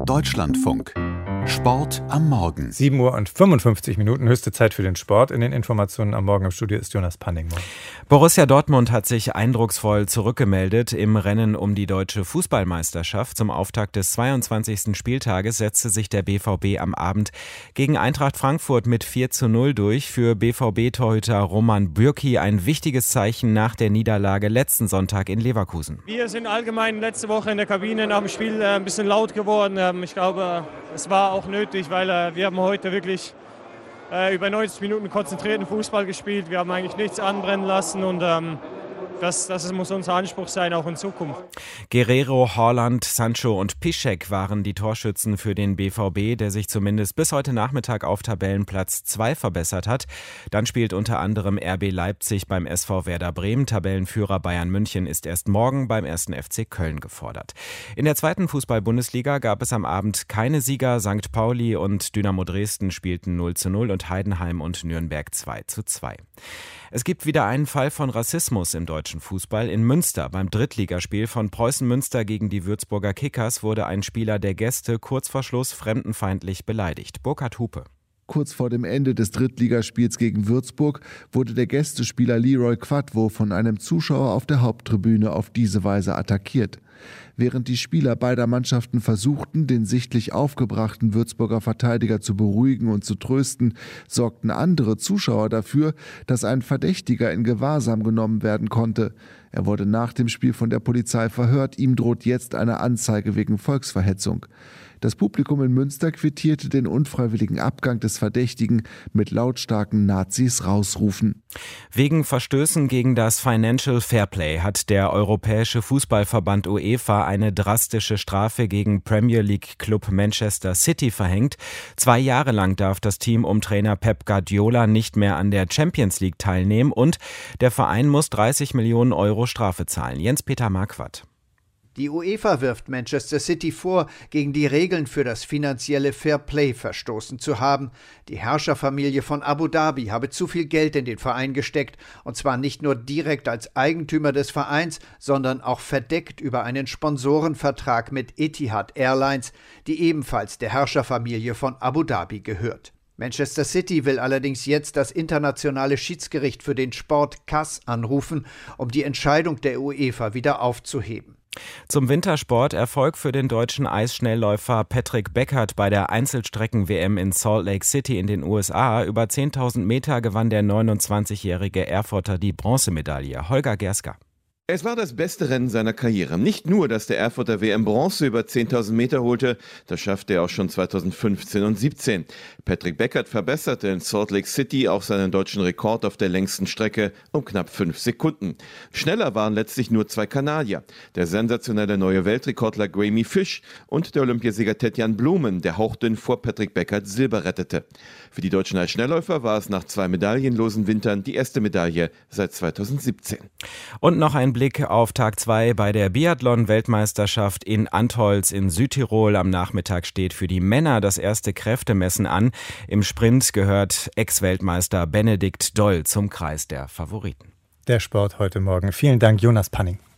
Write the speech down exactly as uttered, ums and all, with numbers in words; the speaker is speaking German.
Deutschlandfunk. Sport am Morgen. sieben Uhr und fünfundfünfzig Minuten, höchste Zeit für den Sport. In den Informationen am Morgen im Studio ist Jonas Panning. Borussia Dortmund hat sich eindrucksvoll zurückgemeldet im Rennen um die deutsche Fußballmeisterschaft. Zum Auftakt des zweiundzwanzigsten Spieltages setzte sich der B V B am Abend gegen Eintracht Frankfurt mit vier zu null durch. Für B V B-Torhüter Roman Bürki ein wichtiges Zeichen nach der Niederlage letzten Sonntag in Leverkusen. Wir sind allgemein letzte Woche in der Kabine nach dem Spiel ein bisschen laut geworden. Ich glaube, es war auch nötig, weil äh, wir haben heute wirklich äh, über neunzig Minuten konzentrierten Fußball gespielt. Wir haben eigentlich nichts anbrennen lassen und ähm, das, das muss unser Anspruch sein, auch in Zukunft. Guerrero, Haaland, Sancho und Piszczek waren die Torschützen für den B V B, der sich zumindest bis heute Nachmittag auf Tabellenplatz zwei verbessert hat. Dann spielt unter anderem R B Leipzig beim S V Werder Bremen. Tabellenführer Bayern München ist erst morgen beim ersten F C Köln gefordert. In der zweiten Fußball-Bundesliga gab es am Abend keine Sieger. Sankt Pauli und Dynamo Dresden spielten null zu null und Heidenheim und Nürnberg zwei zu zwei. Es gibt wieder einen Fall von Rassismus im deutschen Fußball. In Münster beim Drittligaspiel von Preußen Münster gegen die Würzburger Kickers wurde ein Spieler der Gäste kurz vor Schluss fremdenfeindlich beleidigt. Burkhard Hupe. Kurz vor dem Ende des Drittligaspiels gegen Würzburg wurde der Gästespieler Leroy Quadvo von einem Zuschauer auf der Haupttribüne auf diese Weise attackiert. Während die Spieler beider Mannschaften versuchten, den sichtlich aufgebrachten Würzburger Verteidiger zu beruhigen und zu trösten, sorgten andere Zuschauer dafür, dass ein Verdächtiger in Gewahrsam genommen werden konnte. Er wurde nach dem Spiel von der Polizei verhört. Ihm droht jetzt eine Anzeige wegen Volksverhetzung. Das Publikum in Münster quittierte den unfreiwilligen Abgang des Verdächtigen mit lautstarken Nazis rausrufen. Wegen Verstößen gegen das Financial Fairplay hat der Europäische Fußballverband UEFA eine drastische Strafe gegen Premier League Club Manchester City verhängt. Zwei Jahre lang darf das Team um Trainer Pep Guardiola nicht mehr an der Champions League teilnehmen und der Verein muss dreißig Millionen Euro Strafe zahlen. Jens-Peter Marquardt. Die UEFA wirft Manchester City vor, gegen die Regeln für das finanzielle Fairplay verstoßen zu haben. Die Herrscherfamilie von Abu Dhabi habe zu viel Geld in den Verein gesteckt, und zwar nicht nur direkt als Eigentümer des Vereins, sondern auch verdeckt über einen Sponsorenvertrag mit Etihad Airlines, die ebenfalls der Herrscherfamilie von Abu Dhabi gehört. Manchester City will allerdings jetzt das internationale Schiedsgericht für den Sport C A S anrufen, um die Entscheidung der UEFA wieder aufzuheben. Zum Wintersport Erfolg für den deutschen Eisschnellläufer Patrick Beckert bei der Einzelstrecken-W M in Salt Lake City in den U S A. Über zehntausend Meter gewann der neunundzwanzigjährige Erfurter die Bronzemedaille. Holger Gerska. Es war das beste Rennen seiner Karriere. Nicht nur, dass der Erfurter W M Bronze über zehntausend Meter holte, das schaffte er auch schon zweitausendfünfzehn und siebzehn. Patrick Beckert verbesserte in Salt Lake City auch seinen deutschen Rekord auf der längsten Strecke um knapp fünf Sekunden. Schneller waren letztlich nur zwei Kanadier. Der sensationelle neue Weltrekordler Graeme Fish und der Olympiasieger Tetjan Blumen, der hauchdünn vor Patrick Beckert Silber rettete. Für die deutschen Eisschnellläufer war es nach zwei medaillenlosen Wintern die erste Medaille seit zweitausendsiebzehn. Und noch ein Blick auf Tag zwei bei der Biathlon-Weltmeisterschaft in Antholz in Südtirol. Am Nachmittag steht für die Männer das erste Kräftemessen an. Im Sprint gehört Ex-Weltmeister Benedikt Doll zum Kreis der Favoriten. Der Sport heute Morgen. Vielen Dank, Jonas Panning.